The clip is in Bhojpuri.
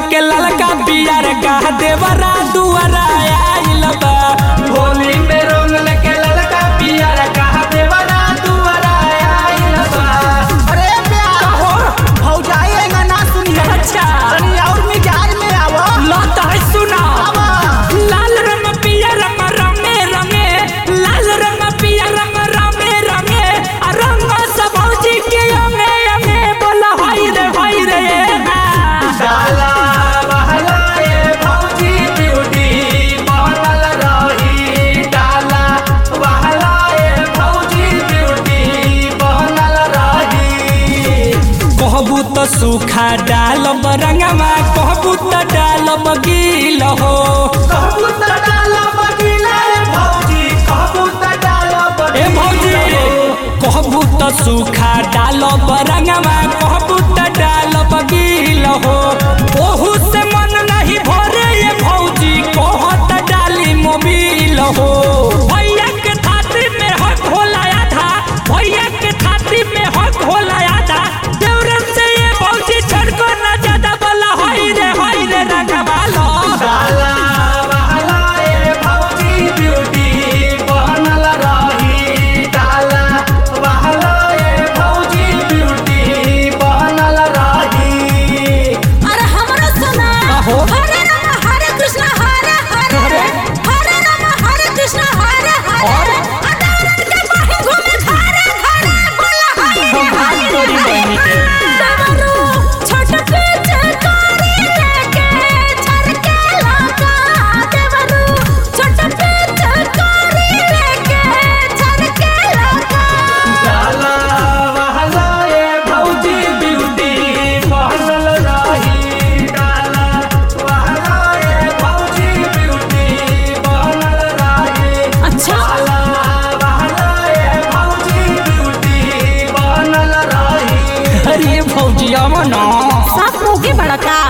के ललका पियर का देवरा दुआरा आइल बा। होली में रंग लेके ललका पियर का देवरा दुआरा आइल बा। अरे कहो भौजाई ना सुनिए। अच्छा तनी और मिजाज में आवो। लत है सुना लाल रंग पियर रंग रंगे रंगे लाल रंग पियर रंग रंगे रंगे रंग सब भौजी के अंगे अंगे बोला हाय रे डाला बहला ये भौजी ब्यूटी बनल रही। डाला बहला ये भौजी ब्यूटी बनल रही। कहबू तो सूखा डालब रंगवा कहबू तो डालब गील हो। कहबू त डालब गीला रे भौजी कहबू त डालब ए भौजी कहबू तो सूखा डालब रंगवा कहबू तो डालब गील हो। ओहू से मन नहीं भरे ये भौजी कहत डाली मोबिल हो। भैया के छाती में हक होलाया था भैया के छाती में हक होलाया था देवरन से ये भौजी छड़को न ज्यादा बोला हाय रे रंगवा लो। डाला बहला ये भौजी ब्यूटी बनल रही। डाला बहला ये भौजी ब्यूटी बनल रही। अरे हमरा सुना आहो। हरे राम हरे कृष्ण हरे हरे हरे राम हरे कृष्ण हरे हरे अदारन के बाही घूमे घरे घरे बोला हाय तोरी बहनी के देवरू छोट के चकारी लेके छरके लगा। देवरू छोट के चकारी लेके छरके लगा। डाला बहला ये भौजी ब्यूटी बनल रही। डाला बहला ये भौजी ब्यूटी बनल रही। अच्छा डाला बहला ये भौजी ब्यूटी बनल रही। अरे भौजी अमना सब मुके बड़का